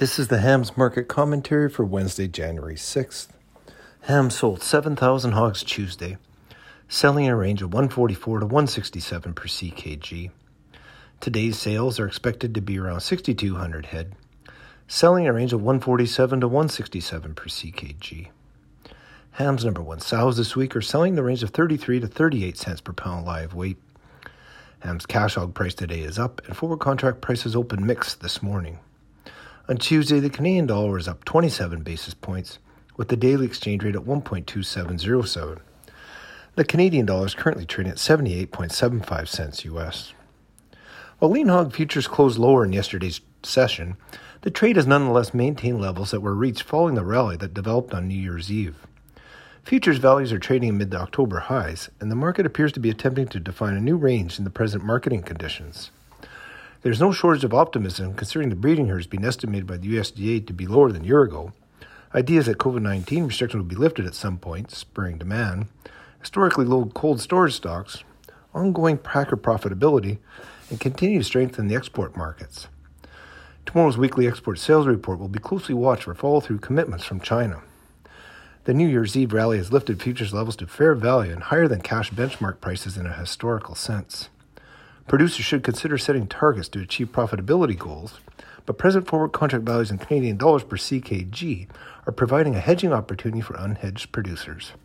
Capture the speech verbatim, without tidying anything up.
This is the hams market commentary for Wednesday, January sixth. Hams sold seven thousand hogs Tuesday, selling in a range of one forty-four to one sixty-seven per C K G. Today's sales are expected to be around sixty-two hundred head, selling in a range of one forty-seven to one sixty-seven per C K G. Hams number one sows this week are selling in the range of thirty-three to thirty-eight cents per pound live weight. Hams cash hog price today is up, and forward contract prices open mixed this morning. On Tuesday, the Canadian dollar is up twenty-seven basis points, with the daily exchange rate at one point two seven zero seven. The Canadian dollar is currently trading at seventy-eight point seven five cents U S. While lean hog futures closed lower in yesterday's session, the trade has nonetheless maintained levels that were reached following the rally that developed on New Year's Eve. Futures values are trading amid the October highs, and the market appears to be attempting to define a new range in the present marketing conditions. There is no shortage of optimism considering the breeding herds being estimated by the U S D A to be lower than a year ago, ideas that COVID nineteen restrictions will be lifted at some point, spurring demand, historically low cold storage stocks, ongoing packer profitability, and continued strength in the export markets. Tomorrow's weekly export sales report will be closely watched for follow-through commitments from China. The New Year's Eve rally has lifted futures levels to fair value and higher than cash benchmark prices in a historical sense. Producers should consider setting targets to achieve profitability goals, but present forward contract values in Canadian dollars per C K G are providing a hedging opportunity for unhedged producers.